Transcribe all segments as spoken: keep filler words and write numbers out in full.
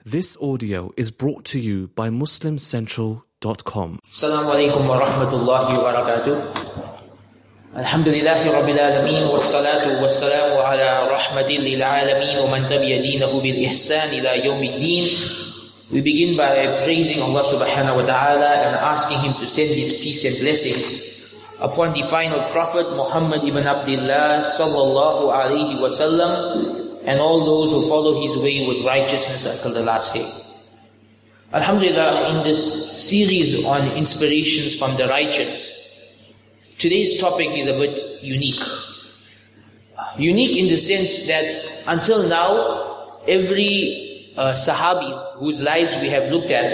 This audio is brought to you by Muslim Central dot com. Assalamu alaikum wa rahmatullahi wa barakatuh. Alhamdulillahi rabbil alameen wa salatu wa salamu ala rahmatin lil alameen wa man tabi'a deenahu bil ihsan ila yawmid deen. We begin by praising Allah subhanahu wa ta'ala and asking Him to send His peace and blessings upon the final Prophet Muhammad ibn Abdullah sallallahu alayhi wa sallam, and all those who follow his way with righteousness until the last day. Alhamdulillah, in this series on inspirations from the righteous, today's topic is a bit unique. Unique in the sense that until now, every uh, Sahabi whose lives we have looked at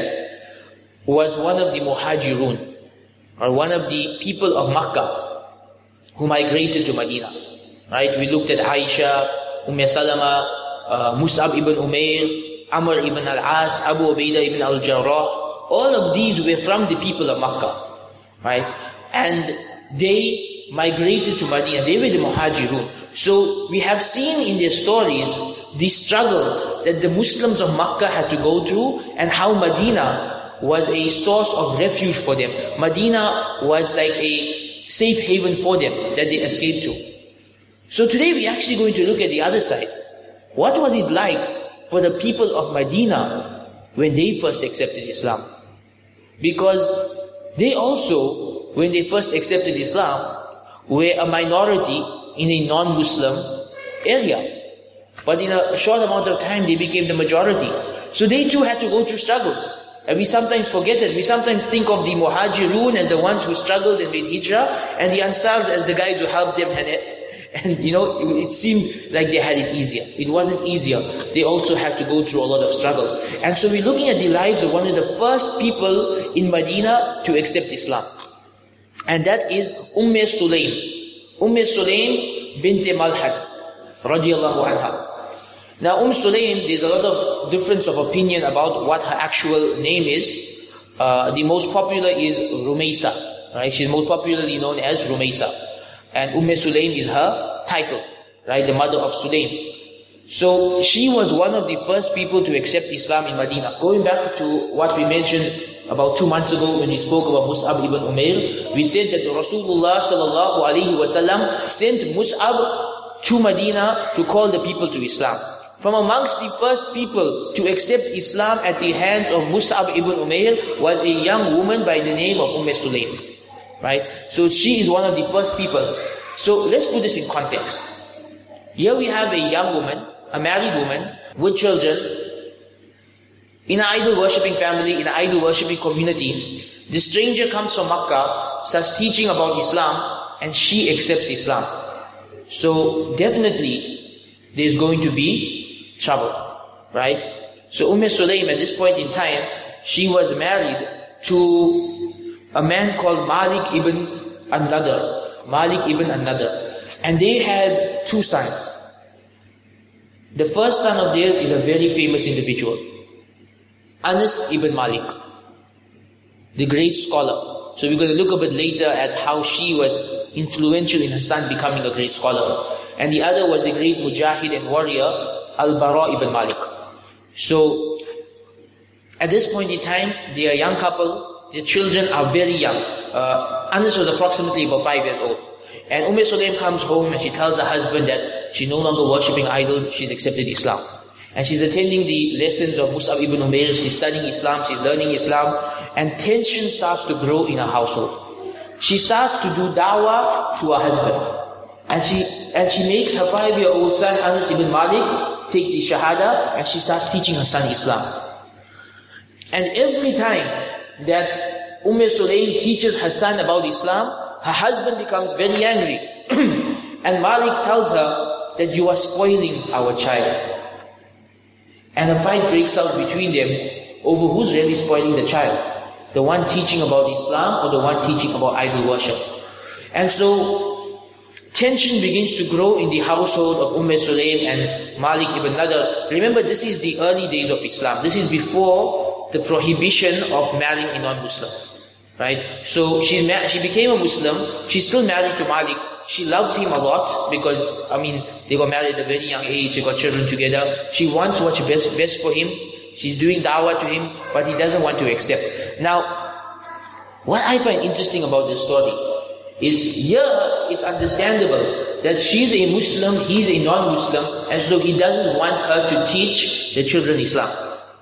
was one of the Muhajirun, or one of the people of Makkah who migrated to Medina. Right? We looked at Aisha, Umm Salama, uh, Mus'ab ibn Umair, Amr ibn al-As, Abu Ubaidah ibn al-Jarrah. All of these were from the people of Makkah, right? And they migrated to Medina. They were the Muhajirun. So we have seen in their stories the struggles that the Muslims of Makkah had to go through, and how Medina was a source of refuge for them. Medina was like a safe haven for them that they escaped to. So today we're actually going to look at the other side. What was it like for the people of Medina when they first accepted Islam? Because they also, when they first accepted Islam, were a minority in a non-Muslim area. But in a short amount of time they became the majority. So they too had to go through struggles. And we sometimes forget that. We sometimes think of the Muhajirun as the ones who struggled and made hijrah, and the Ansars as the guys who helped them and And you know, it seemed like they had it easier. It wasn't easier. They also had to go through a lot of struggle. And so we're looking at the lives of one of the first people in Medina to accept Islam. And that is Umm Sulaym. Umm Sulaym bint Malhad, radiyallahu anha. Now Umm Sulaym, there's a lot of difference of opinion about what her actual name is. Uh, the most popular is Rumaysa. Right? She's most popularly known as Rumaysa. And Umm Sulaym is her title, right? The mother of Sulaym. So she was one of the first people to accept Islam in Medina. Going back to what we mentioned about two months ago when we spoke about Mus'ab ibn Umair, we said that Rasulullah sallallahu alaihi wasallam sent Mus'ab to Medina to call the people to Islam. From amongst the first people to accept Islam at the hands of Mus'ab ibn Umair was a young woman by the name of Umm Sulaym. Right? So she is one of the first people. So let's put this in context. Here we have a young woman, a married woman, with children, in an idol worshipping family, in an idol worshipping community. The stranger comes from Makkah, starts teaching about Islam, and she accepts Islam. So definitely there's going to be trouble. Right? So Umm Sulaym at this point in time, she was married to a man called Malik ibn An-Nadr. Malik ibn An-Nadr. And they had two sons. The first son of theirs is a very famous individual, Anas ibn Malik, the great scholar. So we're going to look a bit later at how she was influential in her son becoming a great scholar. And the other was the great mujahid and warrior, Al-Bara ibn Malik. So at this point in time, they are a young couple. Their children are very young. Uh, Anas was approximately about five years old. And Umm Sulaym comes home and she tells her husband that she's no longer worshipping idols, she's accepted Islam. And she's attending the lessons of Mus'ab ibn Umair, she's studying Islam, she's learning Islam, and tension starts to grow in her household. She starts to do da'wah to her husband. And she and she makes her five-year-old son, Anas ibn Malik, take the shahada, and she starts teaching her son Islam. And every time that Umm Sulaym teaches her son about Islam, her husband becomes very angry. And Malik tells her that you are spoiling our child. And a fight breaks out between them over who's really spoiling the child. The one teaching about Islam or the one teaching about idol worship. And so tension begins to grow in the household of Umm Sulaym and Malik ibn Nadr. Remember, this is the early days of Islam. This is before the prohibition of marrying a non-Muslim, right? So she she became a Muslim. She's still married to Malik. She loves him a lot because, I mean, they got married at a very young age. They got children together. She wants what's best best for him. she's doing da'wah to him, but he doesn't want to accept. Now, what I find interesting about this story is here it's understandable that she's a Muslim, he's a non-Muslim, and so he doesn't want her to teach the children Islam.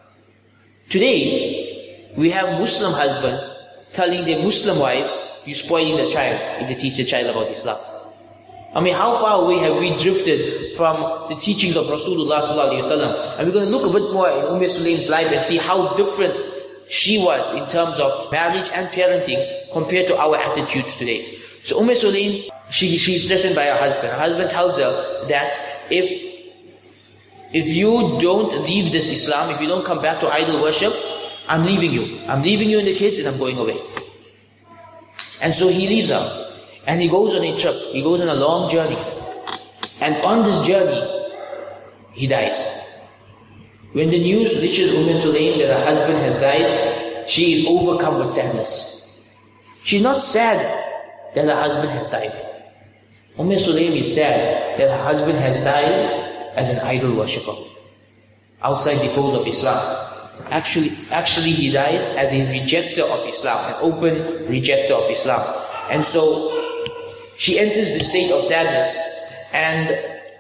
Today, we have Muslim husbands telling their Muslim wives, you're spoiling the child if they teach the child about Islam. I mean, how far away have we drifted from the teachings of Rasulullah sallallahu alaihi wasallam? And we're going to look a bit more in Umm Sulaim's life and see how different she was in terms of marriage and parenting compared to our attitudes today. So Umm Sulaim, she, she's threatened by her husband. Her husband tells her that if, if you don't leave this Islam, if you don't come back to idol worship, I'm leaving you. I'm leaving you and the kids and I'm going away. And so he leaves her. And he goes on a trip. He goes on a long journey. And on this journey, he dies. When the news reaches Umm Sulaim that her husband has died, she is overcome with sadness. She's not sad that her husband has died. Umm Sulaim is sad that her husband has died as an idol worshipper outside the fold of Islam. Actually, actually he died as a rejecter of Islam, an open rejecter of Islam. And so, she enters the state of sadness, and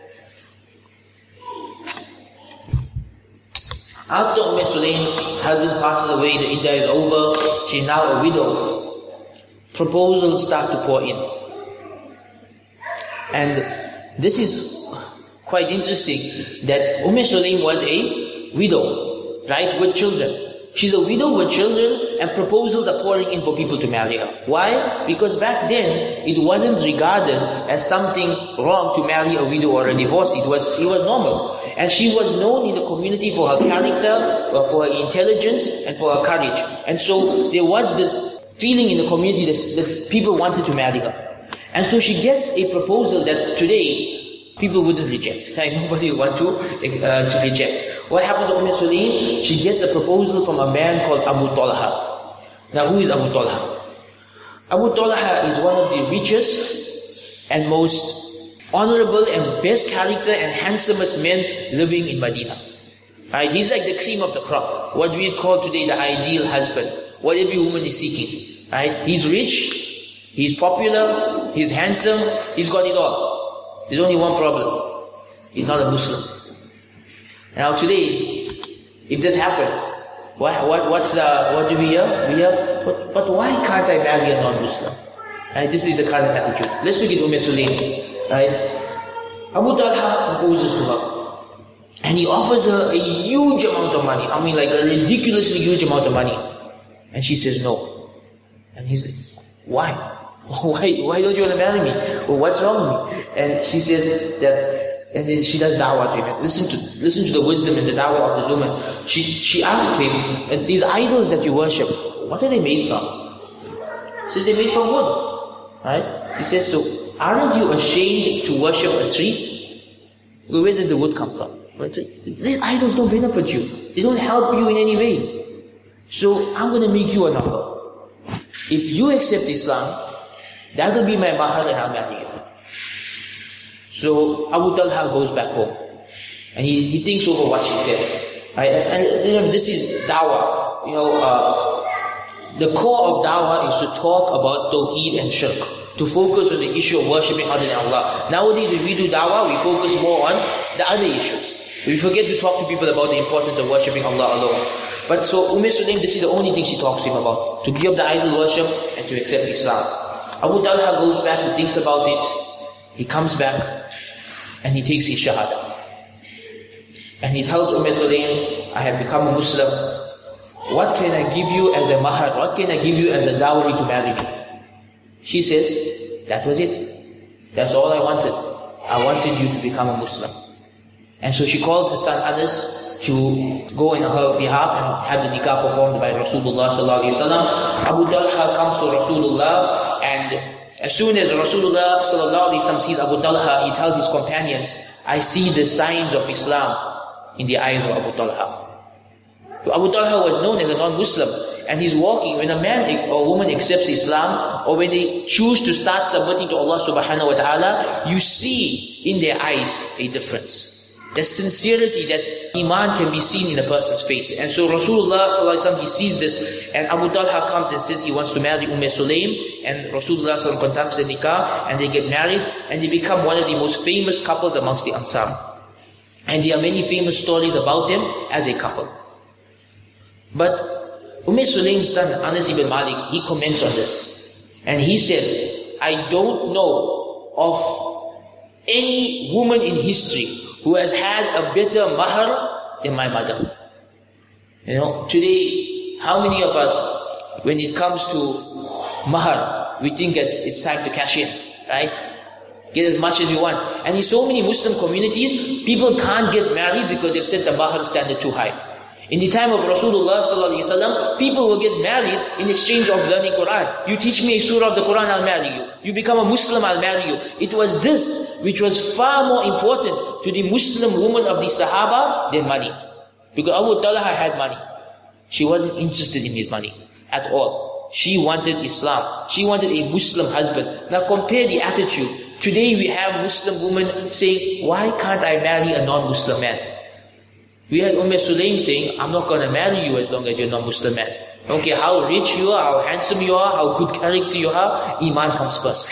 after Umm Sulaim, husband passes away, the iddah is over, she's now a widow. Proposals start to pour in. And this is quite interesting that Umm Sulaim was a widow, right, with children. She's a widow with children and proposals are pouring in for people to marry her. Why? Because back then, it wasn't regarded as something wrong to marry a widow or a divorcee. It was, it was normal. And she was known in the community for her character, for her intelligence, and for her courage. And so there was this feeling in the community that, that people wanted to marry her. And so she gets a proposal that today, people wouldn't reject. Right? Nobody would want to, uh, to reject. What happened to Umm Sulaim? She gets a proposal from a man called Abu Talha. Now who is Abu Talha? Abu Talha is one of the richest and most honorable and best character and handsomest men living in Medina. Right? He's like the cream of the crop. What we call today the ideal husband. What every woman is seeking. Right? He's rich, he's popular, he's handsome, he's got it all. There's only one problem. He's not a Muslim. Now today, if this happens, what, what, what's the, what do we hear? We hear, but, but why can't I marry a non-Muslim? Right? This is the current attitude. Let's look at Umm Sulaim. Right? Abu Talha proposes to her. And he offers her a huge amount of money. I mean like a ridiculously huge amount of money. And she says no. And he's like, why? Why, why don't you want to marry me? Well, what's wrong with me? And she says that, and then she does da'wah to him. Listen to listen to the wisdom and the da'wah of this woman. She she asked him, these idols that you worship, what are they made from? He says, they're made from wood. Right? He says, so aren't you ashamed to worship a tree? Well, where does the wood come from? These idols don't benefit you. They don't help you in any way. So I'm going to make you an offer. If you accept Islam, that will be my mahar and I'll marry you. So Abu Talha goes back home and he, he thinks over what she said. Right? And, and you know, this is da'wah. You know, uh, the core of da'wah is to talk about tawheed and shirk, to focus on the issue of worshipping other than Allah. Nowadays when we do da'wah, we focus more on the other issues. We forget to talk to people about the importance of worshipping Allah alone. But so Umm Sulaim, this is the only thing she talks to him about, to give up the idol worship and to accept Islam. Abu Talha goes back, he thinks about it. He comes back and he takes his shahada. And he tells Umm Sulaim, I have become a Muslim. What can I give you as a mahar? What can I give you as a dowry to marry me? She says, that was it. That's all I wanted. I wanted you to become a Muslim. And so she calls her son Anas to go in her behalf and have the nikah performed by Rasulullah sallallahu alaihi wasallam. Abu Talha comes to Rasulullah, and as soon as Rasulullah sallallahu alaihi wasallam sees Abu Talha, he tells his companions, I see the signs of Islam in the eyes of Abu Talha. So Abu Talha was known as a non-Muslim, and he's walking. When a man or woman accepts Islam, or when they choose to start submitting to Allah subhanahu wa ta'ala, you see in their eyes a difference. the sincerity that Iman can be seen in a person's face. And so Rasulullah sallallahu alaihi wasallam, he sees this, and Abu Talha comes and says he wants to marry Umm Sulaym, and Rasulullah sallallahu alaihi wasallam conducts the nikah, and they get married, and they become one of the most famous couples amongst the Ansar. And there are many famous stories about them as a couple. But Umm Sulaym's son, Anas ibn Malik, he comments on this. And he says, I don't know of any woman in history who has had a better mahar than my mother. You know, today, how many of us, when it comes to mahar, we think it's, it's time to cash in, right? Get as much as you want. And in so many Muslim communities, people can't get married because they've set the mahar standard too high. In the time of Rasulullah sallallahu alaihi wasallam, people will get married in exchange of learning Quran. You teach me a surah of the Quran, I'll marry you. You become a Muslim, I'll marry you. It was this which was far more important to the Muslim woman of the Sahaba than money. Because Abu Talha had money. She wasn't interested in his money at all. She wanted Islam. She wanted a Muslim husband. Now compare the attitude. Today we have Muslim women saying, why can't I marry a non-Muslim man? We had Umm Sulaym saying, I'm not going to marry you as long as you're not Muslim man. I don't care how rich you are, how handsome you are, how good character you are, Iman comes first.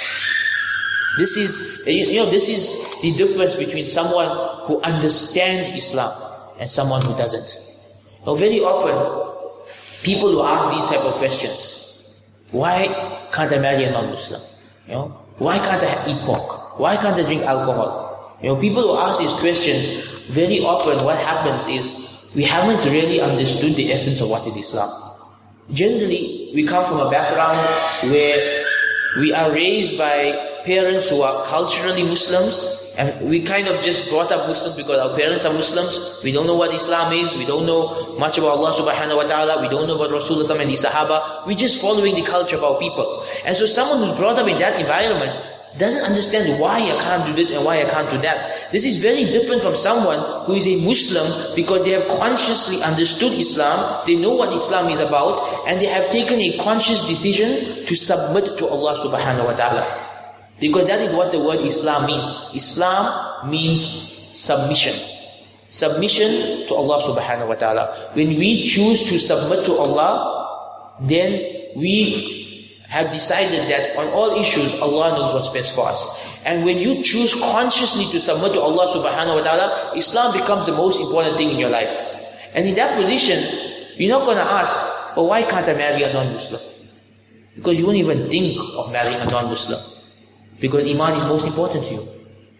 This is, you know, this is the difference between someone who understands Islam and someone who doesn't. Now very often, people who ask these type of questions, why can't I marry a non-Muslim? You know, why can't I eat pork? Why can't I drink alcohol? You know, people who ask these questions, very often what happens is we haven't really understood the essence of what is Islam. Generally, we come from a background where we are raised by parents who are culturally Muslims, and we kind of just brought up Muslims because our parents are Muslims. We don't know what Islam is, we don't know much about Allah subhanahu wa ta'ala, we don't know about Rasulullah and the Sahaba, we're just following the culture of our people. And so someone who's brought up in that environment doesn't understand why I can't do this and why I can't do that. This is very different from someone who is a Muslim because they have consciously understood Islam, they know what Islam is about, and they have taken a conscious decision to submit to Allah subhanahu wa ta'ala. Because that is what the word Islam means. Islam means submission. Submission to Allah subhanahu wa ta'ala. When we choose to submit to Allah, then we have decided that on all issues, Allah knows what's best for us. And when you choose consciously to submit to Allah subhanahu wa ta'ala, Islam becomes the most important thing in your life. And in that position, you're not going to ask, well, why can't I marry a non-Muslim? Because you won't even think of marrying a non-Muslim. Because Iman is most important to you.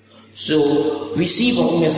So, we see from Umm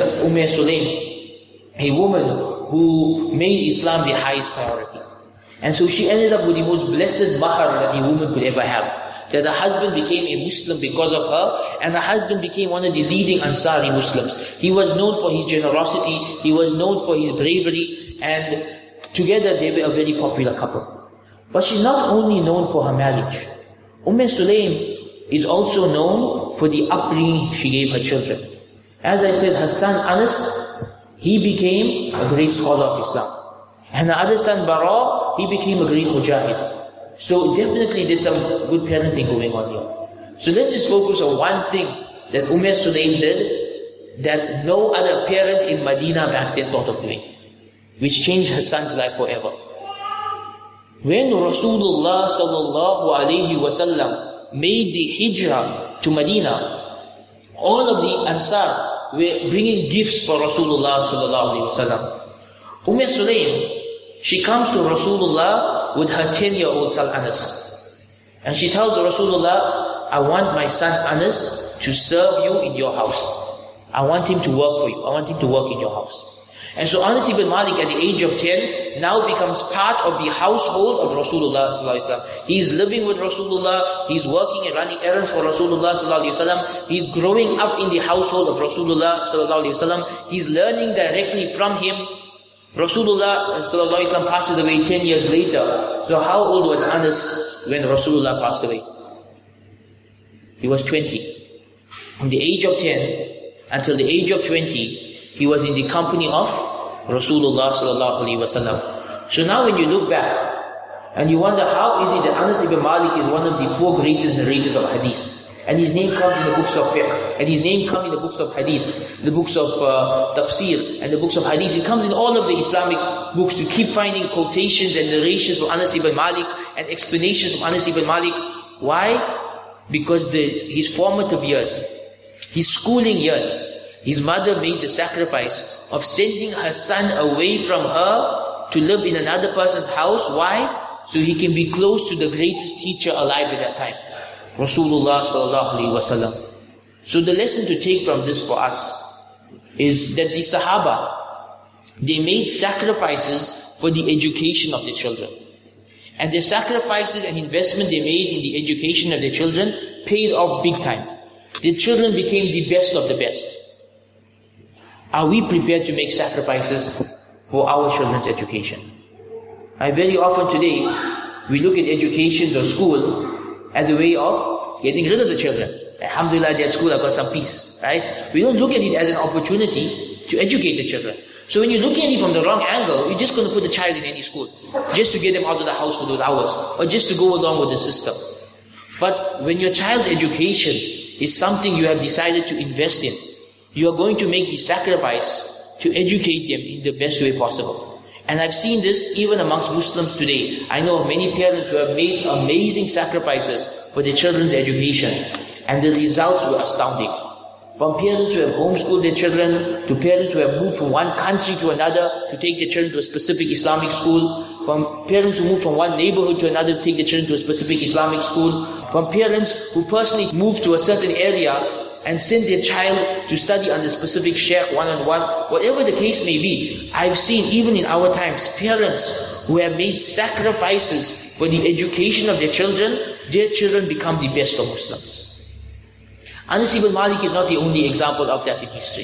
Sulaym, a woman who made Islam the highest priority. And so she ended up with the most blessed mahar that a woman could ever have. That her husband became a Muslim because of her, and her husband became one of the leading Ansari Muslims. He was known for his generosity, he was known for his bravery, and together they were a very popular couple. But she's not only known for her marriage. Umm Sulaym is also known for the upbringing she gave her children. As I said, her son Anas, he became a great scholar of Islam. And her other son Bara, he became a great mujahid. So definitely there's some good parenting going on here. So let's just focus on one thing that Umm Sulaym did that no other parent in Medina back then thought of doing, which changed her son's life forever. When Rasulullah sallallahu alayhi wasallam made the hijrah to Medina, all of the Ansar were bringing gifts for Rasulullah sallallahu alayhi wasallam. Umm Sulaym, she comes to Rasulullah with her ten-year-old son Anas. And she tells Rasulullah, I want my son Anas to serve you in your house. I want him to work for you. I want him to work in your house. And so Anas ibn Malik at the age of ten now becomes part of the household of Rasulullah sallallahu alaihi wasallam. He's living with Rasulullah, he's working and running errands for Rasulullah sallallahu alaihi wasallam. He's growing up in the household of Rasulullah sallallahu alaihi wasallam. He's learning directly from him. Rasulullah sallallahu alaihi wasallam passes away ten years later. So how old was Anas when Rasulullah passed away? He was twenty. From the age of ten until the age of twenty, he was in the company of Rasulullah sallallahu alaihi wasallam. So now when you look back and you wonder how is it that Anas ibn Malik is one of the four greatest narrators of hadith, And his name comes in the books of fiqh. And his name comes in the books of hadith, the books of uh, tafsir, and the books of hadith. It comes in all of the Islamic books. You keep finding quotations and narrations from Anas ibn Malik and explanations from Anas ibn Malik. Why? Because the, his formative years, his schooling years, his mother made the sacrifice of sending her son away from her to live in another person's house. Why? So he can be close to the greatest teacher alive at that time, Rasulullah sallallahu alaihi wasallam. So the lesson to take from this for us is that the Sahaba, they made sacrifices for the education of their children. And the sacrifices and investment they made in the education of their children paid off big time. Their children became the best of the best. Are we prepared to make sacrifices for our children's education? I very often today, we look at education or school as a way of getting rid of the children. Alhamdulillah, their school have got some peace, right? We don't look at it as an opportunity to educate the children. So when you look at it from the wrong angle, you're just going to put the child in any school, just to get them out of the house for those hours, or just to go along with the system. But when your child's education is something you have decided to invest in, you are going to make the sacrifice to educate them in the best way possible. And I've seen this even amongst Muslims today. I know of many parents who have made amazing sacrifices for their children's education, and the results were astounding. From parents who have homeschooled their children, to parents who have moved from one country to another to take their children to a specific Islamic school, from parents who moved from one neighborhood to another to take their children to a specific Islamic school, from parents who personally moved to a certain area and sent their child to study under a specific sheikh one-on-one, whatever the case may be. I've seen even in our times, parents who have made sacrifices for the education of their children, their children become the best of Muslims. Anas ibn Malik is not the only example of that in history.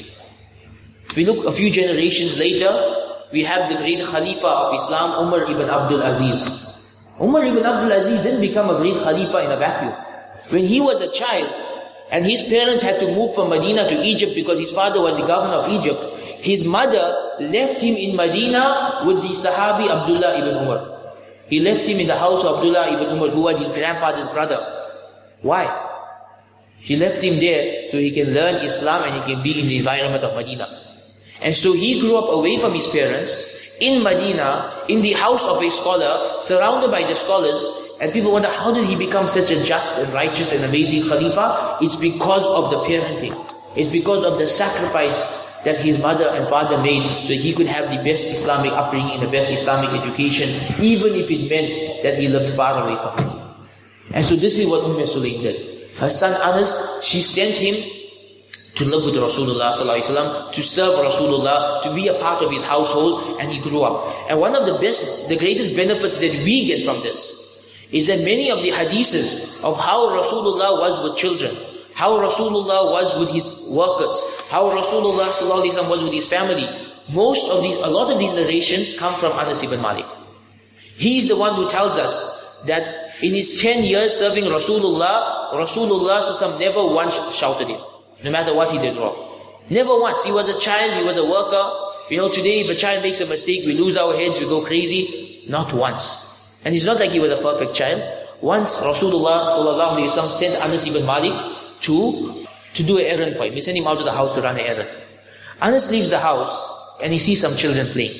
If we look a few generations later, we have the great Khalifa of Islam, Umar ibn Abdul Aziz. Umar ibn Abdul Aziz didn't become a great Khalifa in a vacuum. When he was a child, and his parents had to move from Medina to Egypt because his father was the governor of Egypt, his mother left him in Medina with the Sahabi Abdullah ibn Umar. He left him in the house of Abdullah ibn Umar, who was his grandfather's brother. Why? She left him there so he can learn Islam and he can be in the environment of Medina. And so he grew up away from his parents, in Medina, in the house of a scholar, surrounded by the scholars. And people wonder, how did he become such a just and righteous and amazing Khalifa? It's because of the parenting. It's because of the sacrifice that his mother and father made so he could have the best Islamic upbringing, the best Islamic education, even if it meant that he lived far away from Medina. And so this is what Umm Sulaym did. Her son Anas, she sent him to live with Rasulullah sallallahu alaihi wasallam, to serve Rasulullah, to be a part of his household, and he grew up. And one of the best, the greatest benefits that we get from this is that many of the hadiths of how Rasulullah was with children, how Rasulullah was with his workers, how Rasulullah sallallahu alaihi wasallam was with his family, most of these, a lot of these narrations come from Anas ibn Malik. He is the one who tells us that in his ten years serving Rasulullah, Rasulullah sallallahu alaihi wasallam never once shouted him, no matter what he did wrong. Never once. He was a child, he was a worker. You know, today if a child makes a mistake, we lose our heads, we go crazy. Not once. And it's not like he was a perfect child. Once Rasulullah sallallahu alaihi wasallam sent Anas ibn Malik to, to do an errand for him. He sent him out to the house to run an errand. Anas leaves the house and he sees some children playing.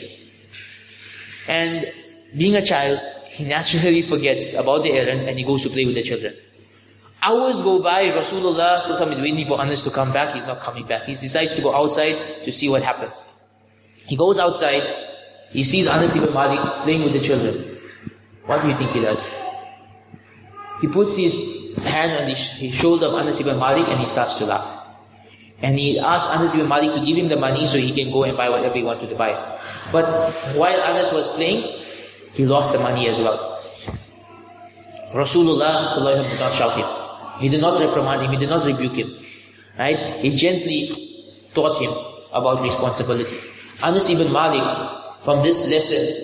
And being a child, he naturally forgets about the errand and he goes to play with the children. Hours go by, Rasulullah sallallahu alaihi wasallam is waiting for Anas to come back. He's not coming back. He decides to go outside to see what happens. He goes outside, he sees Anas ibn Malik playing with the children. What do you think he does? He puts his hand on his, his shoulder of Anas ibn Malik and he starts to laugh. And he asks Anas ibn Malik to give him the money so he can go and buy whatever he wanted to buy. But while Anas was playing, he lost the money as well. Rasulullah sallallahu alaihi wasallam did not shout him. He did not reprimand him. He did not rebuke him. Right? He gently taught him about responsibility. Anas ibn Malik, from this lesson,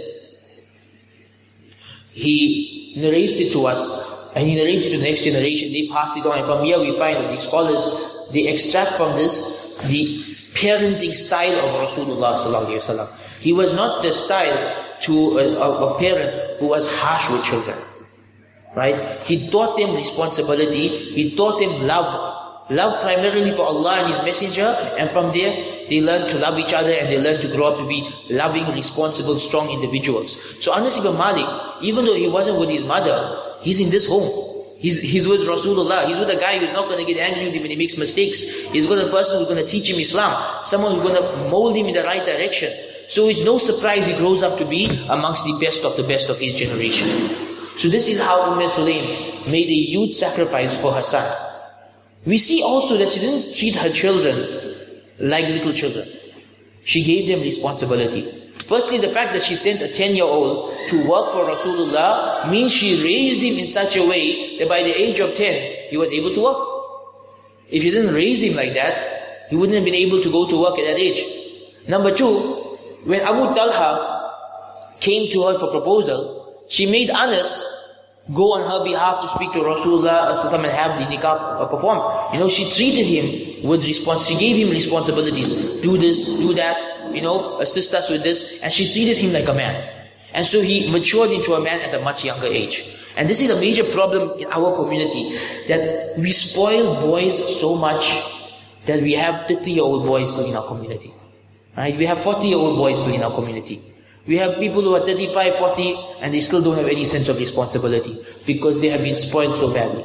he narrates it to us, and he narrates it to the next generation. They pass it on, and from here we find that the scholars, they extract from this the parenting style of Rasulullah sallallahu alaihi wasallam. He was not the style to a, a, a parent who was harsh with children. Right? He taught them responsibility. He taught them love. Love primarily for Allah and His Messenger, and from there they learn to love each other and they learn to grow up to be loving, responsible, strong individuals. So Anas ibn Malik, even though he wasn't with his mother, he's in this home. He's, he's with Rasulullah. He's with a guy who's not going to get angry with him when he makes mistakes. He's with a person who's going to teach him Islam, someone who's going to mold him in the right direction. So it's no surprise he grows up to be amongst the best of the best of his generation. So this is how Umm Sulaym made a huge sacrifice for her son. We see also that she didn't treat her children like little children. She gave them responsibility. Firstly, the fact that she sent a ten-year-old to work for Rasulullah means she raised him in such a way that by the age of ten, he was able to work. If you didn't raise him like that, he wouldn't have been able to go to work at that age. Number two, when Abu Talha came to her for proposal, she made Anas go on her behalf to speak to Rasulullah and have the nikah performed. You know, she treated him with response. She gave him responsibilities. Do this, do that, you know, assist us with this. And she treated him like a man. And so he matured into a man at a much younger age. And this is a major problem in our community, that we spoil boys so much that we have thirty-year-old boys still in our community. Right? We have forty-year-old boys still in our community. We have people who are thirty-five, forty and they still don't have any sense of responsibility because they have been spoiled so badly.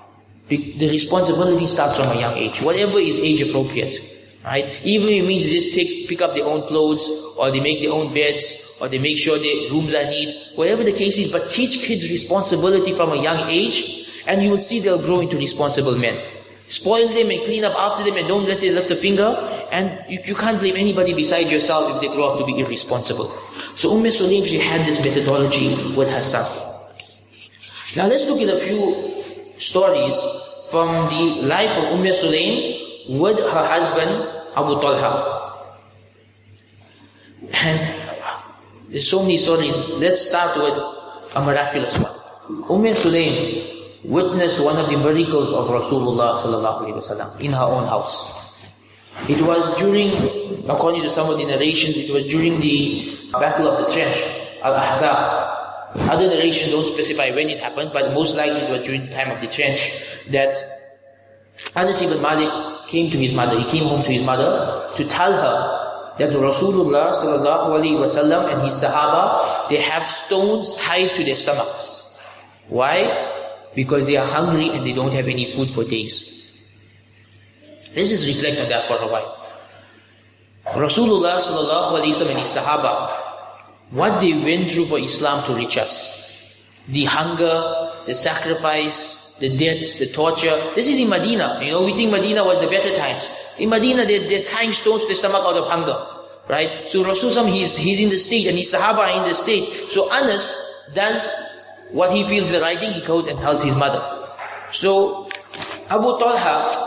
The responsibility starts from a young age, whatever is age appropriate. Right? Even if it means they just take, pick up their own clothes, or they make their own beds, or they make sure their rooms are neat, whatever the case is, but teach kids responsibility from a young age, and you will see they'll grow into responsible men. Spoil them and clean up after them and don't let them lift a finger, and you, you can't blame anybody besides yourself if they grow up to be irresponsible. So Umm Sulaym, she had this methodology with her son. Now let's look at a few stories from the life of Umm Sulaym with her husband Abu Talha. And there's so many stories. Let's start with a miraculous one. Umm Sulaym witnessed one of the miracles of Rasulullah sallallahu alaihi wasallam in her own house. It was during, according to some of the narrations, it was during the Battle of the Trench, Al-Ahzab. Other narrations don't specify when it happened, but most likely it was during the time of the Trench that Anas ibn Malik came to his mother. He came home to his mother to tell her that Rasulullah sallallahu alaihi wasallam and his Sahaba, they have stones tied to their stomachs. Why? Because they are hungry and they don't have any food for days. Let's just reflect on that for a while. Rasulullah sallallahu alaihi wasallam and his Sahaba, what they went through for Islam to reach us. The hunger, the sacrifice, the death, the torture. This is in Medina. You know, we think Medina was the better times. In Medina, they're, they're tying stones to their stomach out of hunger. Right? So Rasulullah, he's, he's in the state and his Sahaba are in the state. So Anas does what he feels the right thing, he goes and tells his mother. So Abu Talha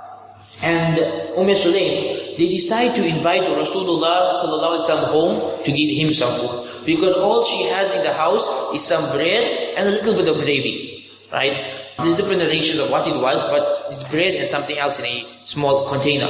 and Umm Sulaym, they decide to invite Rasulullah sallallahu alaihi wasallam home to give him some food, because all she has in the house is some bread and a little bit of gravy. Right? There's different narrations of what it was, but it's bread and something else in a small container.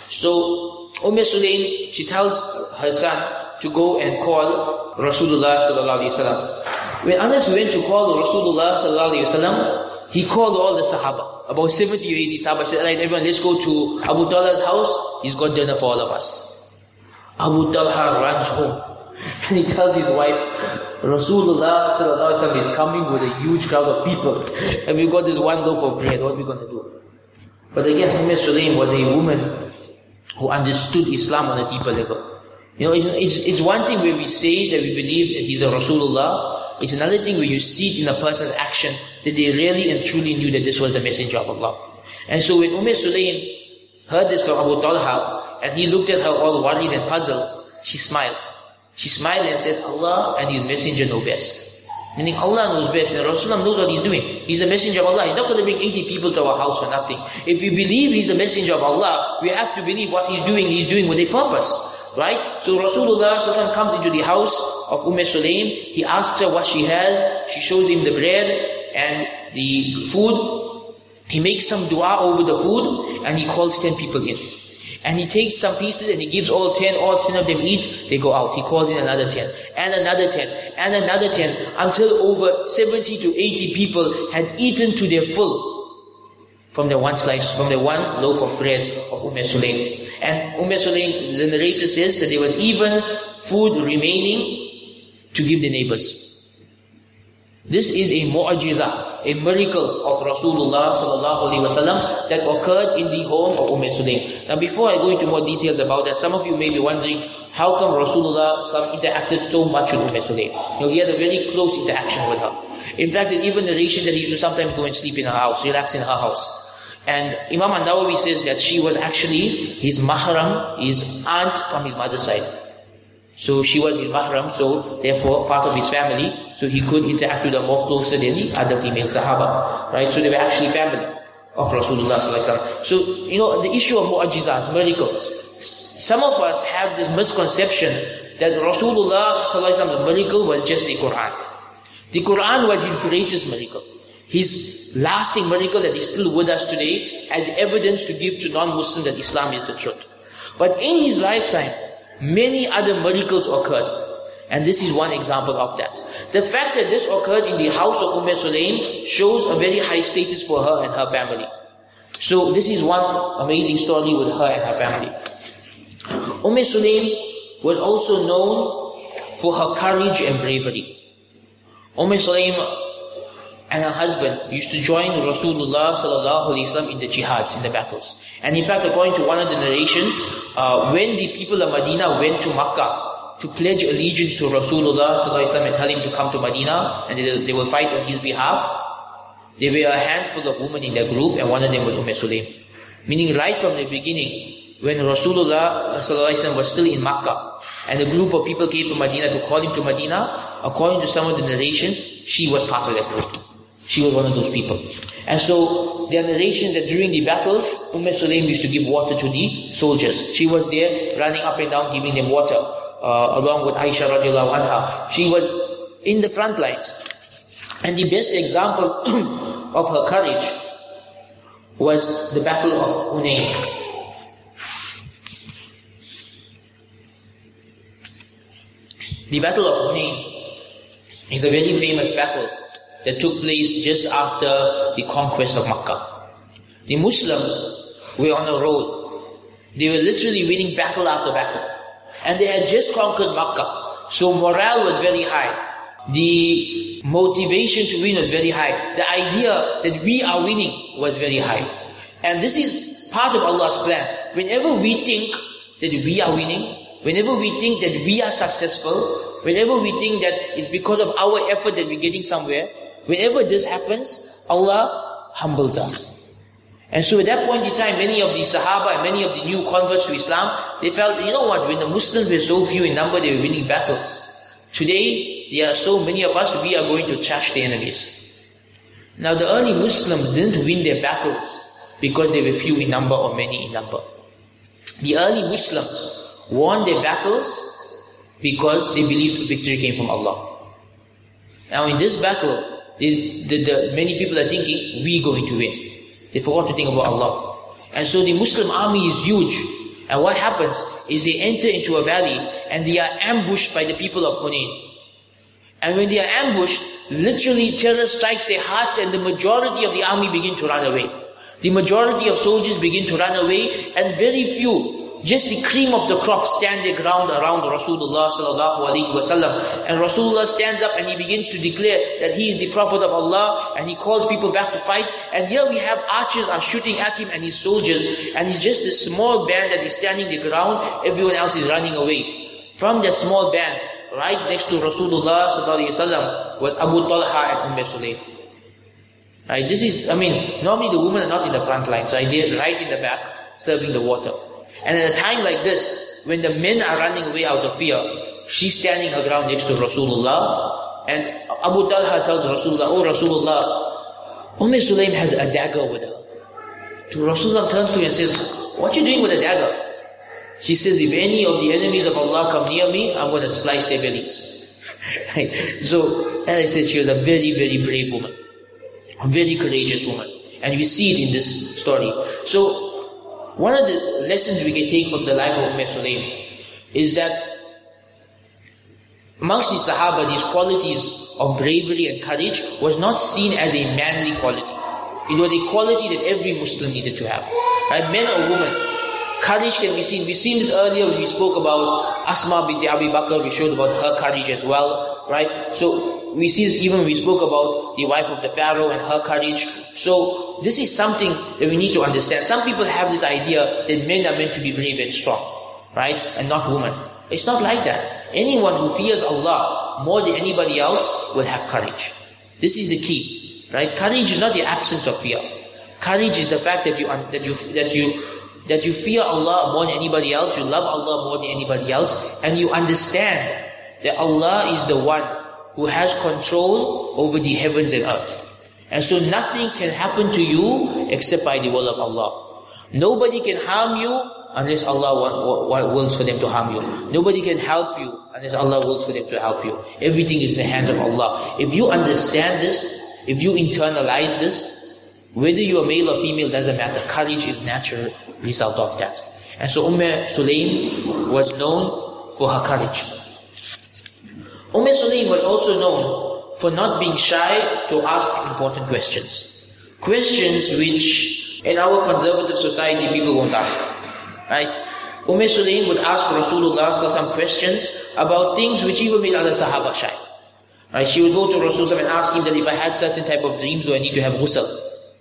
So Umm Sulaym, she tells her son to go and call Rasulullah sallallahu alaihi wasallam. When Anas went to call Rasulullah sallallahu alaihi wasallam, he called all the Sahaba, about seventy or eighty Sahaba. He said, "Alright, everyone, let's go to Abu Talha's house. He's got dinner for all of us." Abu Talha runs home and he tells his wife, "Rasulullah sallallahu alaihi wasallam is coming with a huge crowd of people, and we've got this one loaf of bread. What are we going to do?" But again, Umm Sulaym was a woman who understood Islam on a deeper level. You know, it's, it's, it's one thing where we say that we believe that he's a Rasulullah. It's another thing where you see it in a person's action that they really and truly knew that this was the messenger of Allah. And so when Umm Sulaym heard this from Abu Talha and he looked at her all worried and puzzled, she smiled. She smiled and said, "Allah and His messenger know best." Meaning Allah knows best and Rasulullah knows what He's doing. He's the messenger of Allah. He's not going to bring eighty people to our house for nothing. If we believe He's the messenger of Allah, we have to believe what He's doing, He's doing with a purpose. Right? So Rasulullah comes into the house of Umm Sulaym. He asks her what she has. She shows him the bread and the food. He makes some dua over the food and he calls ten people in. And he takes some pieces and he gives all ten, all ten of them eat, they go out. He calls in another ten, and another ten, and another ten, until over seventy to eighty people had eaten to their full from the one slice, from the one loaf of bread of Umm Sulaim. And Umm Sulaim, the narrator says that there was even food remaining to give the neighbors. This is a mu'ajizah, a miracle of Rasulullah sallallahu alaihi wasallam that occurred in the home of Umm Sulaim. Now before I go into more details about that, some of you may be wondering, how come Rasulullah sallallahu interacted so much with Umm Sulaim? You know, he had a very close interaction with her. In fact, there's even narration that he used to sometimes go and sleep in her house, relax in her house. And Imam An-Nawawi says that she was actually his mahram, his aunt from his mother's side. So she was his mahram, so therefore part of his family, so he could interact with her more closer than the other female Sahaba. Right? So they were actually family of Rasulullah sallallahu alaihi wasallam. So, you know, the issue of mu'ajizat, miracles. Some of us have this misconception that Rasulullah sallallahu alaihi wasallam's miracle was just the Quran. The Quran was his greatest miracle. His lasting miracle that is still with us today as evidence to give to non-Muslims that Islam is the truth. But in his lifetime, many other miracles occurred. And this is one example of that. The fact that this occurred in the house of Umm Sulaim shows a very high status for her and her family. So this is one amazing story with her and her family. Umm Sulaim was also known for her courage and bravery. Umm Sulaim and her husband used to join Rasulullah sallallahu alaihi wasallam in the jihads, in the battles. And in fact, according to one of the narrations, uh, when the people of Medina went to Makkah to pledge allegiance to Rasulullah sallallahu alaihi wasallam and tell him to come to Medina and they, they will fight on his behalf, there were a handful of women in their group, and one of them was Umm Sulaim. Meaning right from the beginning, when Rasulullah sallallahu alaihi wasallam was still in Makkah and a group of people came to Medina to call him to Medina, according to some of the narrations, she was part of that group. She was one of those people. And so there are narrations that during the battles, Umm Sulaim used to give water to the soldiers. She was there running up and down giving them water, uh, along with Aisha radiallahu anha. She was in the front lines. And the best example of her courage was the battle of Hunayn. The battle of Hunayn is a very famous battle that took place just after the conquest of Makkah. The Muslims were on a roll. They were literally winning battle after battle. And they had just conquered Makkah. So morale was very high. The motivation to win was very high. The idea that we are winning was very high. And this is part of Allah's plan. Whenever we think that we are winning, whenever we think that we are successful, whenever we think that it's because of our effort that we're getting somewhere, whenever this happens, Allah humbles us. And so at that point in time, many of the Sahaba and many of the new converts to Islam, they felt, you know what, when the Muslims were so few in number, they were winning battles. Today, there are so many of us, we are going to trash the enemies. Now the early Muslims didn't win their battles because they were few in number or many in number. The early Muslims won their battles because they believed victory came from Allah. Now in this battle, The, the, the, many people are thinking, we're going to win. They forgot to think about Allah. And so the Muslim army is huge. And what happens is they enter into a valley and they are ambushed by the people of Hunayn. And when they are ambushed, literally terror strikes their hearts and the majority of the army begin to run away. The majority of soldiers begin to run away and very few, just the cream of the crop, stand their ground around Rasulullah sallallahu alaihi wasallam. And Rasulullah stands up and he begins to declare that he is the Prophet of Allah, and he calls people back to fight. And here we have archers are shooting at him and his soldiers, and he's just this small band that is standing the ground, everyone else is running away. From that small band, right next to Rasulullah sallallahu alaihi wasallam was Abu Talha and Umm Sulaim. Right, this is, I mean, normally the women are not in the front line, so they're right in the back, serving the water. And at a time like this, when the men are running away out of fear, she's standing her ground next to Rasulullah. And Abu Talha tells Rasulullah, oh Rasulullah, Umm Sulaim has a dagger with her. So Rasulullah turns to her and says, what are you doing with a dagger? She says, if any of the enemies of Allah come near me, I'm going to slice their bellies. Right? So, as I said, she was a very, very brave woman. A very courageous woman. And we see it in this story. So, one of the lessons we can take from the life of Umm Sulaym is that amongst the Sahaba, these qualities of bravery and courage was not seen as a manly quality. It was a quality that every Muslim needed to have. Right? Men or women, courage can be seen. We've seen this earlier when we spoke about Asma bint Abi Bakr. We showed about her courage as well. Right? So we see this even when we spoke about the wife of the Pharaoh and her courage. So this is something that we need to understand. Some people have this idea that men are meant to be brave and strong, right? And not women. It's not like that. Anyone who fears Allah more than anybody else will have courage. This is the key, right? Courage is not the absence of fear. Courage is the fact that you that you that you that you fear Allah more than anybody else. You love Allah more than anybody else, and you understand that Allah is the one who has control over the heavens and earth. And so nothing can happen to you except by the will of Allah. Nobody can harm you unless Allah want, want, wills for them to harm you. Nobody can help you unless Allah wills for them to help you. Everything is in the hands of Allah. If you understand this, if you internalize this, whether you are male or female doesn't matter. Courage is natural result of that. And so Umm Sulaym was known for her courage. Umm Sulaym was also known for not being shy to ask important questions. Questions which in our conservative society people won't ask. Right? Umm Sulaym would ask Rasulullah some questions about things which even made other Sahaba shy. Right? She would go to Rasulullah and ask him that if I had certain type of dreams, do I need to have ghusl?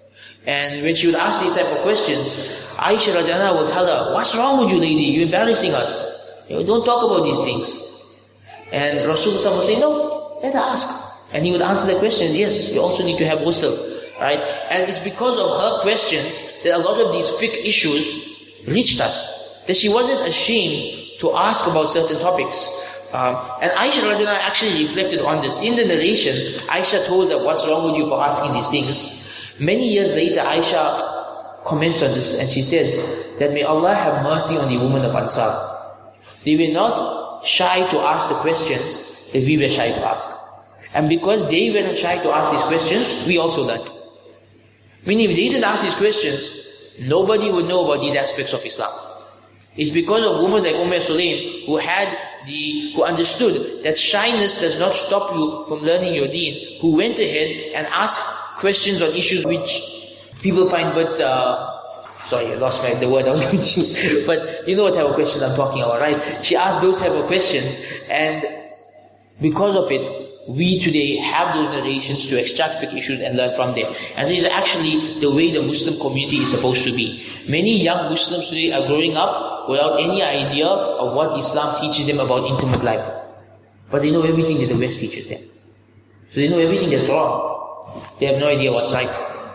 And when she would ask these type of questions, Aisha radiallahu anha will tell her, what's wrong with you, lady? You're embarrassing us. You know, don't talk about these things. And Rasulullah would say, no, let her ask. And he would answer the questions, yes, you also need to have ghusl. Right? And it's because of her questions that a lot of these fiqh issues reached us. That she wasn't ashamed to ask about certain topics. Um, and Aisha radiallahu anha actually reflected on this. In the narration, Aisha told her, what's wrong with you for asking these things? Many years later, Aisha comments on this and she says that may Allah have mercy on the women of Ansar. They were not shy to ask the questions that we were shy to ask. And because they were not shy to ask these questions, we also learned. Meaning if they didn't ask these questions, nobody would know about these aspects of Islam. It's because of women like Umm Sulaym who had the, who understood that shyness does not stop you from learning your deen, who went ahead and asked questions on issues which people find but, uh, sorry, I lost my, the word I was going to use, but you know what type of questions I'm talking about, right? She asked those type of questions, and because of it, we today have those narrations to extract fiqh issues and learn from them. And this is actually the way the Muslim community is supposed to be. Many young Muslims today are growing up without any idea of what Islam teaches them about intimate life. But they know everything that the West teaches them. So they know everything that's wrong. They have no idea what's right.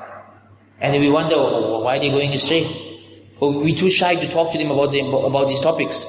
And then we wonder, oh, why are they going astray? Or we're too shy to talk to them about, them, about these topics.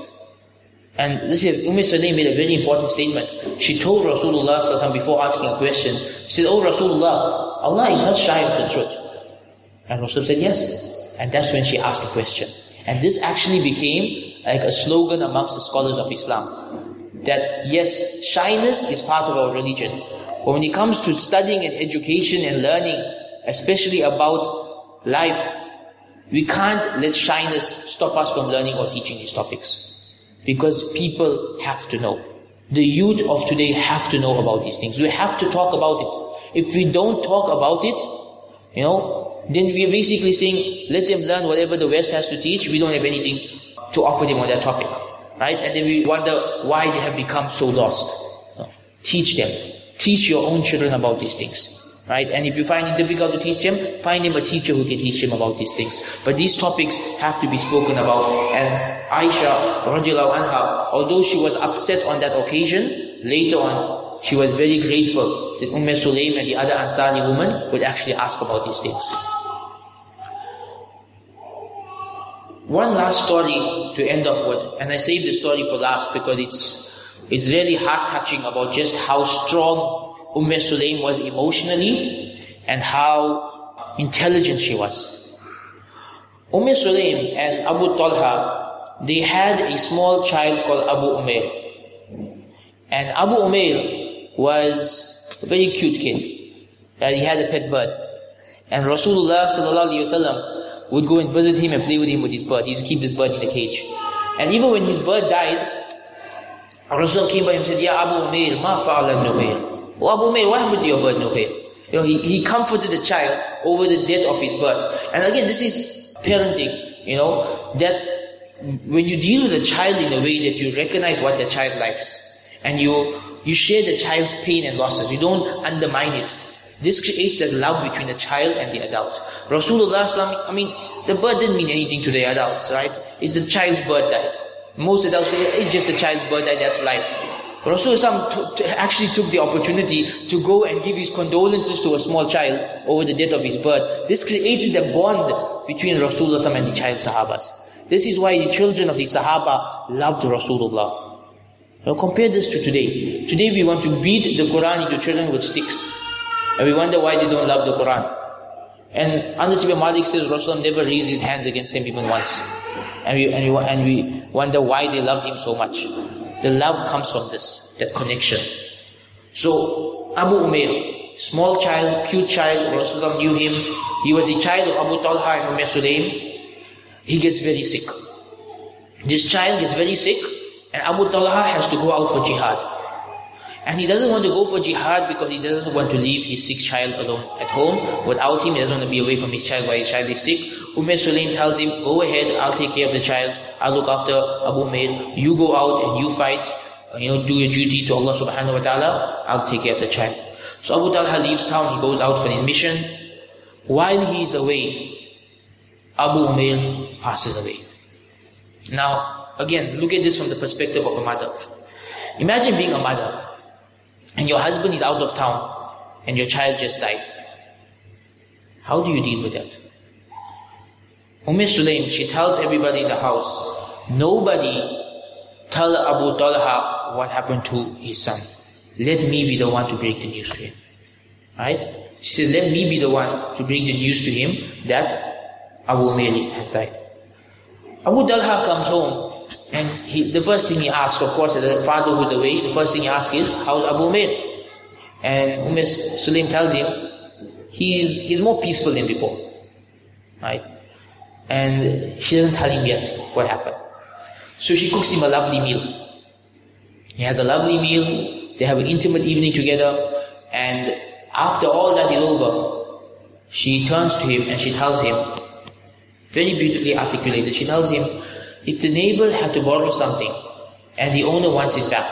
And listen, Umm Sulaym made a very important statement. She told Rasulullah sallallahu alaihi wasallam before asking a question, she said, oh Rasulullah, Allah is not shy of the truth. And Rasulullah said, yes. And that's when she asked the question. And this actually became like a slogan amongst the scholars of Islam. That yes, shyness is part of our religion. But when it comes to studying and education and learning, especially about life, we can't let shyness stop us from learning or teaching these topics. Because people have to know. The youth of today have to know about these things. We have to talk about it. If we don't talk about it, you know, then we're basically saying, let them learn whatever the West has to teach. We don't have anything to offer them on that topic. Right? And then we wonder why they have become so lost. No. Teach them. Teach your own children about these things. Right? And if you find it difficult to teach them, find them a teacher who can teach them about these things. But these topics have to be spoken about. And Aisha radiallahu anha, although she was upset on that occasion, later on, she was very grateful that Umm Sulaym and the other Ansari women would actually ask about these things. One last story to end off with, and I saved the story for last because it's it's really heart-touching about just how strong Umm Sulaym was emotionally and how intelligent she was. Umm Sulaym and Abu Talha, they had a small child called Abu Umair. And Abu Umair was a very cute kid. And he had a pet bird. And Rasulullah sallallahu alaihi wasallam would go and visit him and play with him with his bird. He used to keep this bird in the cage. And even when his bird died, Rasul came by him and said, Ya Abu Umair, ma fa'ala Nughair. Oh Abu Umair, what happened to your bird Nughair? You know, he, he comforted the child over the death of his bird. And again, this is parenting, you know, that when you deal with a child in a way that you recognize what the child likes, and you you share the child's pain and losses, you don't undermine it. This creates that love between the child and the adult. Rasulullah sallam, I mean, the bird didn't mean anything to the adults, right? It's the child's bird died. Most adults say, it's just the child's bird died, that's life. Rasulullah t- t- actually took the opportunity to go and give his condolences to a small child over the death of his bird. This created a bond between Rasulullah and the child Sahabas. This is why the children of the Sahaba loved Rasulullah. Now compare this to today. Today we want to beat the Quran into children with sticks. And we wonder why they don't love the Quran. And Anas ibn Malik says Rasulullah never raised his hands against them even once. And we, and, we, and we wonder why they love him so much. The love comes from this, that connection. So Abu Umair, small child, cute child, Rasulullah knew him. He was the child of Abu Talha and Umm Sulaim. He gets very sick. This child gets very sick, and Abu Talha has to go out for jihad. And he doesn't want to go for jihad because he doesn't want to leave his sick child alone at home. Without him, he doesn't want to be away from his child while his child is sick. Umm Sulaim tells him, go ahead, I'll take care of the child. I'll look after Abu Umair. You go out and you fight. You know, do your duty to Allah subhanahu wa ta'ala. I'll take care of the child. So Abu Talha leaves town, he goes out for his mission. While he is away, Abu Umair passes away. Now, again, look at this from the perspective of a mother. Imagine being a mother, and your husband is out of town, and your child just died. How do you deal with that? Umm Sulaim, she tells everybody in the house, nobody tell Abu Talha what happened to his son. Let me be the one to break the news to him. Right? She says, let me be the one to bring the news to him that Abu Umair has died. Abu Talha comes home, and he, the first thing he asks, of course, as a father who's away, the first thing he asks is, how's Abu Umair? And Umm Sulaim tells him, he's, he's more peaceful than before. Right? And she doesn't tell him yet what happened. So she cooks him a lovely meal. He has a lovely meal, they have an intimate evening together, and after all that is over, she turns to him and she tells him, very beautifully articulated, she tells him, if the neighbor had to borrow something and the owner wants it back,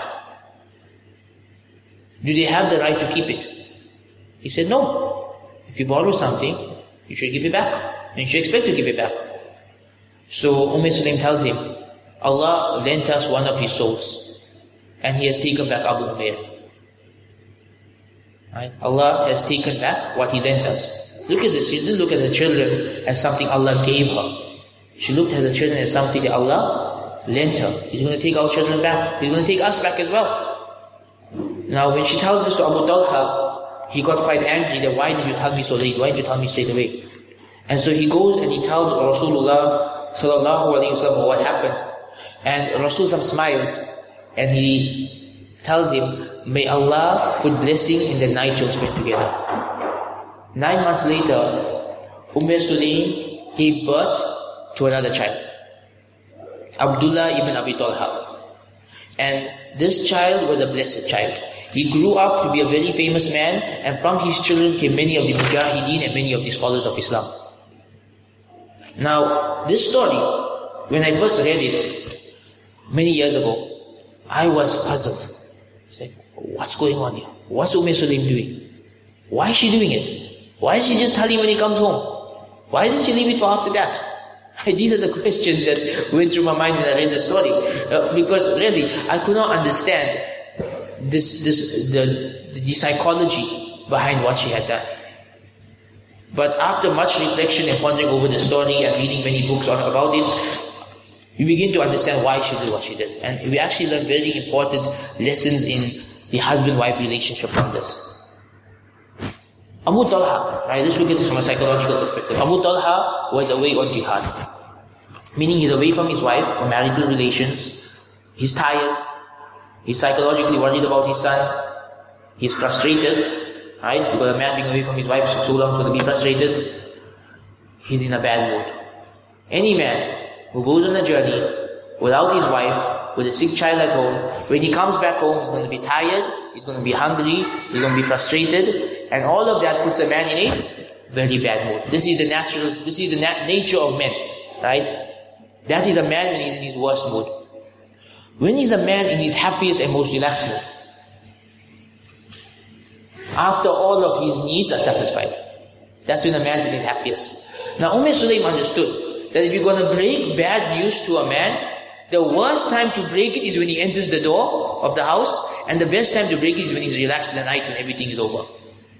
do they have the right to keep it? He said, no. If you borrow something, you should give it back. And you should expect to give it back. So Umm Sulaim tells him, Allah lent us one of his souls, and He has taken back Abu Umair. Right? Allah has taken back what He lent us. Look at this, she didn't look at the children as something Allah gave her. She looked at the children as something that Allah lent her. He's going to take our children back. He's going to take us back as well. Now when she tells this to Abu Talha, he got quite angry that why did you tell me so late? Why did you tell me straight away? And so he goes and he tells Rasulullah sallallahu alayhi wa sallam what happened. And Rasulullah smiles and he tells him, may Allah put blessing in the night you'll spend together. Nine months later, Umm Sulaim gave birth to another child, Abdullah ibn Abi Talha. And this child was a blessed child. He grew up to be a very famous man, and from his children came many of the Mujahideen and many of the scholars of Islam. Now, this story, when I first read it many years ago, I was puzzled. I said, what's going on here? What's Umm Sulaim doing? Why is she doing it? Why is she just telling him when he comes home? Why didn't she leave it for after that? These are the questions that went through my mind when I read the story. Uh, because really, I could not understand this, this, the, the psychology behind what she had done. But after much reflection and pondering over the story and reading many books on about it, we begin to understand why she did what she did. And we actually learn very important lessons in the husband-wife relationship from this. Abu Talha, right, let's look at this from a psychological perspective. Abu Talha was away on jihad. Meaning he's away from his wife, for marital relations. He's tired. He's psychologically worried about his son. He's frustrated, right? Because a man being away from his wife so long is going to be frustrated. He's in a bad mood. Any man who goes on a journey without his wife, with a sick child at home, when he comes back home, he's going to be tired, he's going to be hungry, he's going to be frustrated, and all of that puts a man in a very bad mood. This is the natural, this is the nat- nature of men, right? That is a man when he's in his worst mood. When is a man in his happiest and most relaxed mood? After all of his needs are satisfied. That's when a man's in his happiest. Now Umm Sulaim understood that if you're going to break bad news to a man, the worst time to break it is when he enters the door of the house, and the best time to break it is when he's relaxed in the night when everything is over.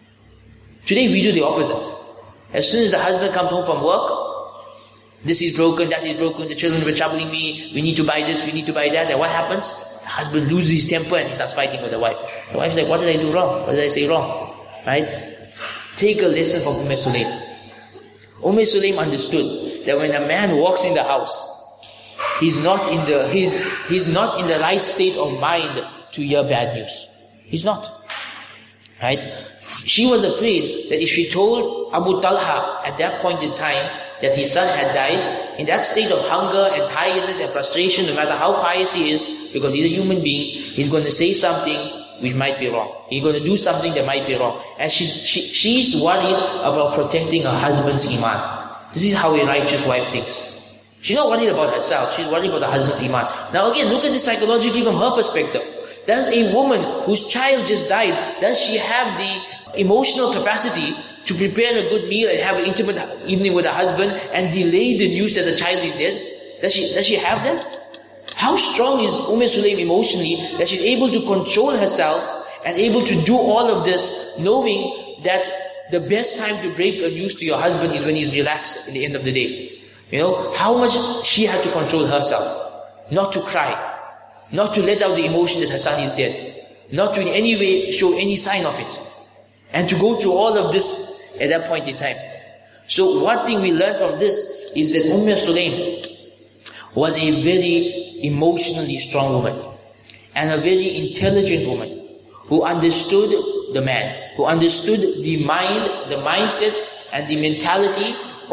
Today we do the opposite. As soon as the husband comes home from work, this is broken, that is broken, the children were troubling me, we need to buy this, we need to buy that, and what happens? The husband loses his temper and he starts fighting with the wife. The wife's like, what did I do wrong? What did I say wrong? Right? Take a lesson from Umm Sulaim. Umm Sulaim understood that when a man walks in the house, he's not in the he's he's not in the right state of mind to hear bad news. He's not. Right? She was afraid that if she told Abu Talha at that point in time that his son had died, in that state of hunger and tiredness and frustration, no matter how pious he is, because he's a human being, he's going to say something which might be wrong. He's going to do something that might be wrong. And she, she she's worried about protecting her husband's iman. This is how a righteous wife thinks. She's not worried about herself, she's worried about her husband's iman. Now again, look at this psychologically from her perspective. Does a woman whose child just died, does she have the emotional capacity to prepare a good meal and have an intimate evening with her husband and delay the news that the child is dead? Does she, does she have that? How strong is Umm Sulaim emotionally that she's able to control herself and able to do all of this, knowing that the best time to break a news to your husband is when he's relaxed at the end of the day. You know, how much she had to control herself. Not to cry. Not to let out the emotion that her son is dead. Not to in any way show any sign of it. And to go through all of this at that point in time. So one thing we learn from this is that Umm Sulaim was a very emotionally strong woman and a very intelligent woman who understood the man, who understood the mind, the mindset and the mentality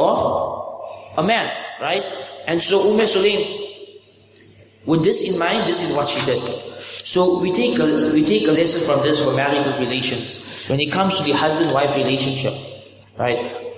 of a man, right? And so Umm Sulaim, with this in mind, this is what she did. So we take a, we take a lesson from this for marital relations. When it comes to the husband-wife relationship, right?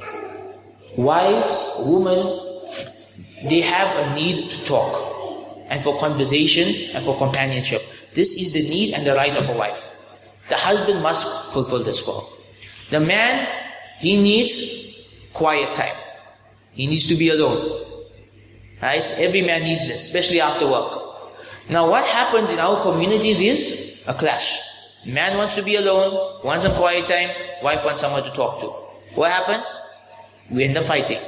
Wives, women, they have a need to talk and for conversation and for companionship. This is the need and the right of a wife. The husband must fulfill this for her. The man, he needs quiet time. He needs to be alone. Right? Every man needs this, especially after work. Now what happens in our communities is a clash. Man wants to be alone, wants some quiet time, wife wants someone to talk to. What happens? We end up fighting.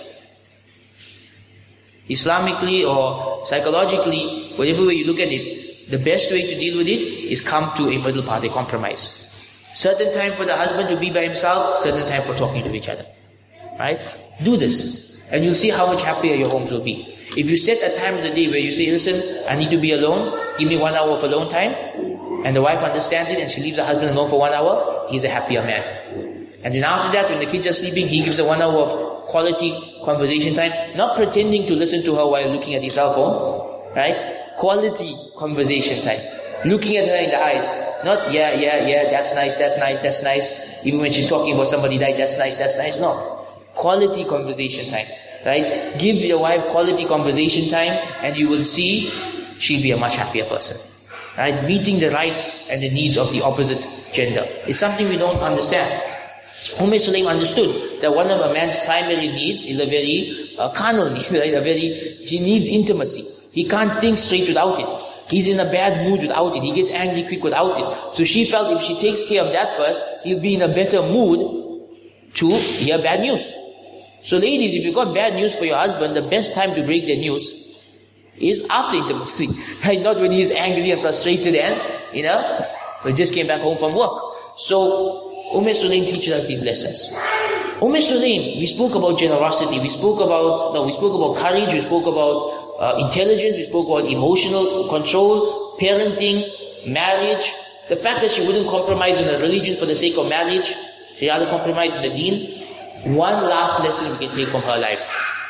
Islamically or psychologically, whatever way you look at it, the best way to deal with it is come to a middle path, a compromise. Certain time for the husband to be by himself, certain time for talking to each other. Right? Do this. And you'll see how much happier your homes will be. If you set a time of the day where you say, listen, I need to be alone, give me one hour of alone time, and the wife understands it and she leaves her husband alone for one hour, he's a happier man. And then after that, when the kids are sleeping, he gives her one hour of quality conversation time, not pretending to listen to her while looking at his cell phone, right? Quality conversation time. Looking at her in the eyes. Not, yeah, yeah, yeah, that's nice, that's nice, that's nice. Even when she's talking about somebody died, that's nice, that's nice. No. Quality conversation time. Right? Give your wife quality conversation time and you will see she'll be a much happier person. Right? Meeting the rights and the needs of the opposite gender. It's something we don't understand. Umm Sulaim understood that one of a man's primary needs is a very uh, carnal need, right? A very, he needs intimacy. He can't think straight without it. He's in a bad mood without it. He gets angry quick without it. So she felt if she takes care of that first, he'll be in a better mood to hear bad news. So ladies, if you got bad news for your husband, the best time to break the news is after intimacy. Right? Not when he's angry and frustrated and, you know, he just came back home from work. So, Umm Sulaim teaches us these lessons. Umm Sulaim, we spoke about generosity, we spoke about, no, we spoke about courage, we spoke about uh, intelligence, we spoke about emotional control, parenting, marriage, the fact that she wouldn't compromise on her religion for the sake of marriage, she rather compromised on the deen. One last lesson we can take from her life.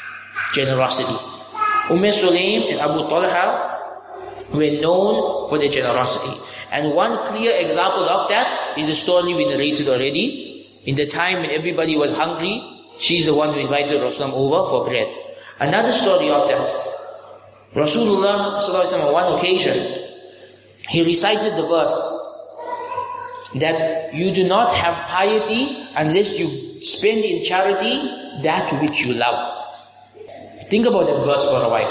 generosity. Umm Sulaym and Abu Talha were known for their generosity. And one clear example of that is the story we narrated already. In the time when everybody was hungry, she's the one who invited Rasulullah over for bread. Another story of that, Rasulullah sallallahu alaihi wasallam on one occasion, he recited the verse that you do not have piety unless you spend in charity that which you love. Think about that verse for a while.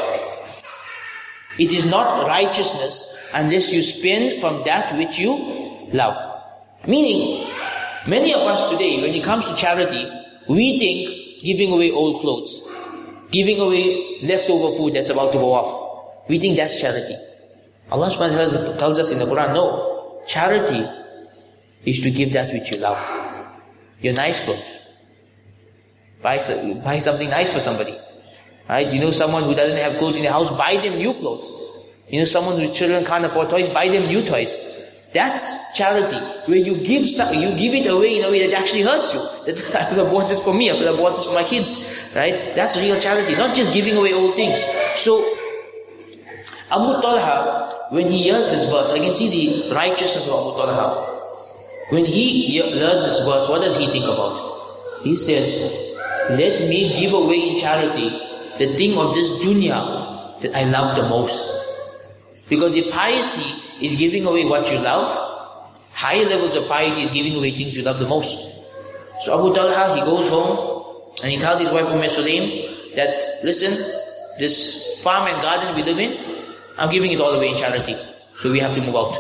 It is not righteousness unless you spend from that which you love. Meaning, many of us today, when it comes to charity, we think giving away old clothes, giving away leftover food that's about to go off, we think that's charity. Allah subhanahu wa ta'ala tells us in the Quran, no, charity is to give that which you love. Your nice clothes. Buy, buy something nice for somebody. Right? You know someone who doesn't have clothes in their house, buy them new clothes. You know someone whose children can't afford toys, buy them new toys. That's charity, where you give some, you give it away in a way that actually hurts you. That I could have bought this for me, I could have bought this for my kids. Right? That's real charity, not just giving away old things. So, Abu Talha, when he hears this verse, I can see the righteousness of Abu Talha. When he hears this verse, what does he think about it? He says, let me give away in charity the thing of this dunya that I love the most. Because the piety is giving away what you love. Higher levels of piety is giving away things you love the most. So Abu Talha, he goes home and he tells his wife Umm Sulaym that, listen, this farm and garden we live in, I'm giving it all away in charity. So we have to move out.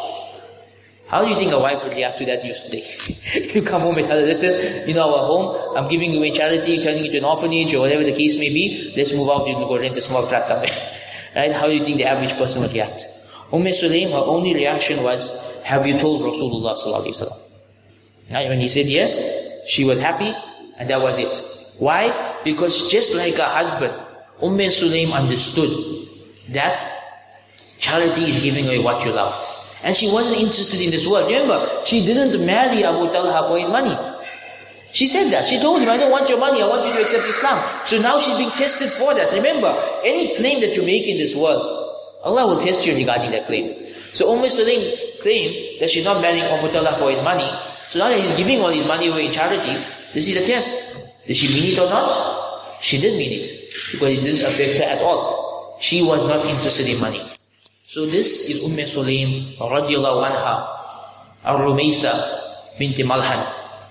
How do you think a wife would react to that news today? You come home and tell her, listen, you know, our home, I'm giving away charity, turning it to an orphanage or whatever the case may be, let's move out, you can go rent a small flat somewhere. Right? How do you think the average person would react? Umm Sulaym, her only reaction was, have you told Rasulullah sallallahu alaihi wasallam? Right? When he said yes, she was happy, and that was it. Why? Because just like her husband, Umm Sulaym understood that charity is giving away what you love. And she wasn't interested in this world. Remember, she didn't marry Abu Talha for his money. She said that. She told him, I don't want your money, I want you to accept Islam. So now she's being tested for that. Remember, any claim that you make in this world, Allah will test you regarding that claim. So Umm Sulaym claimed that she's not marrying Abu Talha for his money. So now that he's giving all his money away in charity, this is the test. Did she mean it or not? She did mean it. Because it didn't affect her at all. She was not interested in money. So this is Umm Sulaym radiallahu anha, Ar-Rumaysa bint Malhan,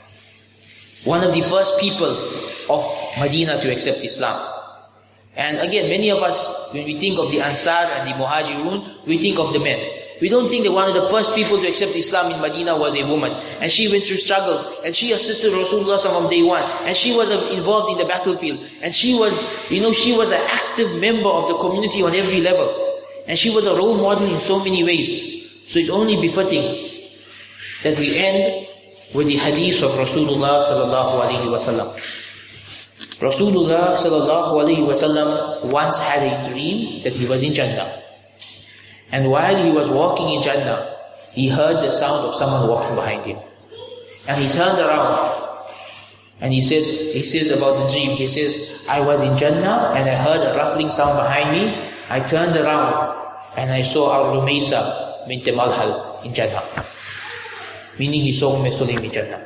one of the first people of Medina to accept Islam. And again, many of us, when we think of the Ansar and the Muhajirun, we think of the men. We don't think that one of the first people to accept Islam in Medina was a woman. And she went through struggles. And she assisted Rasulullah from day one. And she was involved in the battlefield. And she was, you know, she was an active member of the community on every level. And she was a role model in so many ways. So it's only befitting that we end with the hadith of Rasulullah sallallahu alaihi wasallam. Rasulullah sallallahu alaihi wasallam once had a dream that he was in Jannah. And while he was walking in Jannah, he heard the sound of someone walking behind him. And he turned around and he said, he says about the dream, he says, I was in Jannah and I heard a ruffling sound behind me. I turned around and I saw Ar-Rumaysa bint Malhan in Jannah. Meaning he saw Umm Sulaym in Jannah.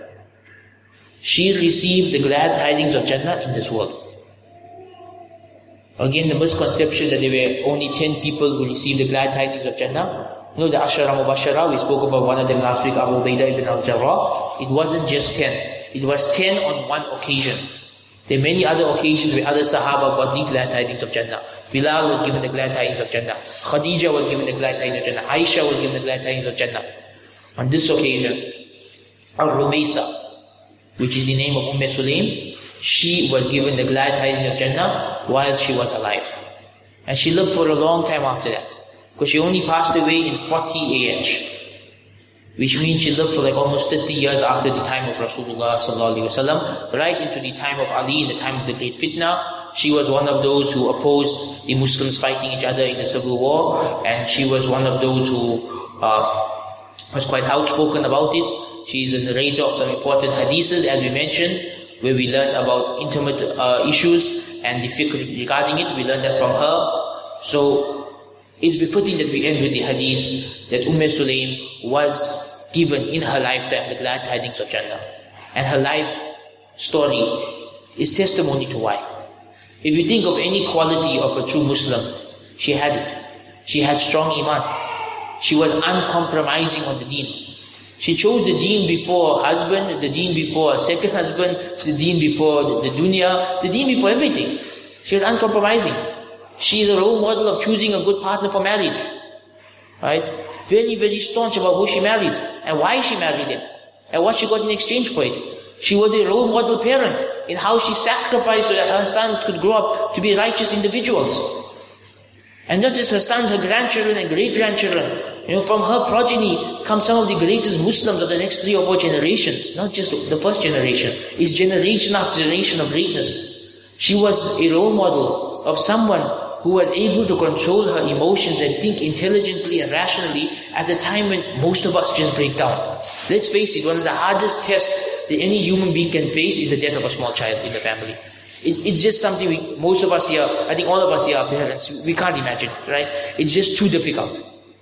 She received the glad tidings of Jannah in this world. Again, the misconception that there were only ten people who received the glad tidings of Jannah. You know the Ashara Mubashara, we spoke about one of them last week, Abu Ubaidah ibn al-Jarrah. It wasn't just ten. It was ten on one occasion. There are many other occasions where other Sahaba got the glad tidings of Jannah. Bilal was given the glad tidings of Jannah. Khadija was given the glad tidings of Jannah. Aisha was given the glad tidings of Jannah. On this occasion, Ar-Rumaysa, which is the name of Umm Sulaym, she was given the glad tidings of Jannah while she was alive. And she lived for a long time after that. Because she only passed away in forty A H. Which means she lived for like almost thirty years after the time of Rasulullah sallallahu alaihi wasallam, right into the time of Ali, in the time of the great fitna. She was one of those who opposed the Muslims fighting each other in the civil war, and she was one of those who uh, was quite outspoken about it. She is a narrator of some important hadiths, as we mentioned, where we learn about intimate uh, issues, and the fiqh regarding it. We learned that from her. So it's befitting that we end with the hadith that Umm Sulaym was given in her lifetime the glad tidings of Jannah. And her life story is testimony to why. If you think of any quality of a true Muslim, she had it. She had strong iman. She was uncompromising on the deen. She chose the deen before husband, the deen before second husband, the deen before the, the dunya, the deen before everything. She was uncompromising. She is a role model of choosing a good partner for marriage. Right? Very, very staunch about who she married and why she married him and what she got in exchange for it. She was a role model parent in how she sacrificed so that her son could grow up to be righteous individuals. And not just her sons, her grandchildren and great-grandchildren. You know, from her progeny come some of the greatest Muslims of the next three or four generations. Not just the first generation. It's generation after generation of greatness. She was a role model of someone who was able to control her emotions and think intelligently and rationally at a time when most of us just break down. Let's face it, one of the hardest tests that any human being can face is the death of a small child in the family. It, it's just something we, most of us here, I think all of us here are parents, we can't imagine, right? It's just too difficult.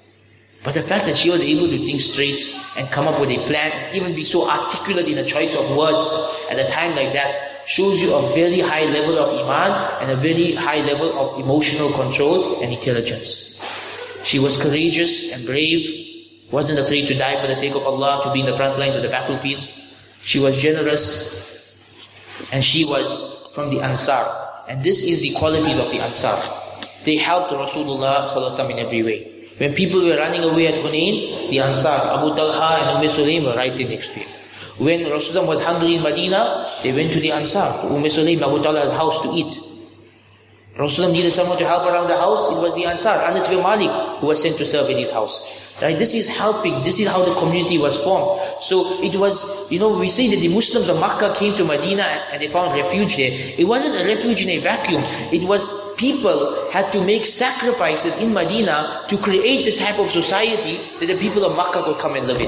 But the fact that she was able to think straight and come up with a plan, and even be so articulate in the choice of words at a time like that, shows you a very high level of iman and a very high level of emotional control and intelligence. She was courageous and brave, wasn't afraid to die for the sake of Allah, to be in the front lines of the battlefield. She was generous, and she was from the Ansar. And this is the qualities of the Ansar. They helped Rasulullah sallallahu alaihi wasallam in every way. When people were running away at Hunayn, the Ansar, Abu Talha and Umm Sulaym were right there next to him. When Rasulullah was hungry in Medina, they went to the Ansar, to Umm Sulaym, Abu Talha's house to eat. Rasulullah needed someone to help around the house, it was the Ansar, Anas bin Malik, who was sent to serve in his house. Right? This is helping, this is how the community was formed. So it was, you know, we say that the Muslims of Makkah came to Medina and, and they found refuge there. It wasn't a refuge in a vacuum. It was people had to make sacrifices in Medina to create the type of society that the people of Makkah could come and live in.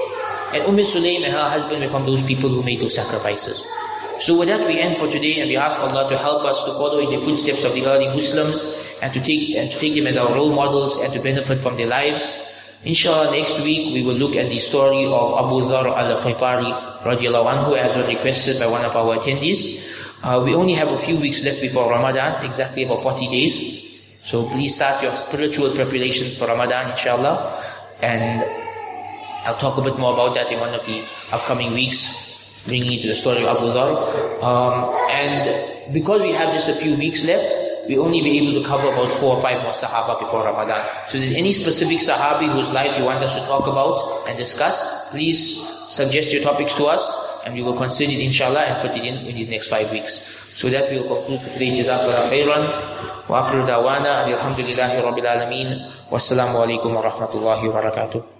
And Umm Sulaym and her husband were from those people who made those sacrifices. So with that we end for today, and we ask Allah to help us to follow in the footsteps of the early Muslims and to take and to take them as our role models and to benefit from their lives. Inshallah, next week we will look at the story of Abu Dharr al-Khifari radiallahu anhu, as was requested by one of our attendees. Uh, we only have a few weeks left before Ramadan, exactly about forty days. So please start your spiritual preparations for Ramadan, inshallah. And I'll talk a bit more about that in one of the upcoming weeks, bringing you to the story of Abu Dharr. Um, and because we have just a few weeks left, we only be able to cover about four or five more Sahaba before Ramadan. So if there's any specific Sahabi whose life you want us to talk about and discuss, please suggest your topics to us, and we will consider it inshallah and put it in in these next five weeks. So that we will conclude for today. Jazakallah khairan. Wa akhiru da'wana alhamdulillahi rabbil alameen. Wassalamu alaikum wa rahmatullahi wa barakatuh.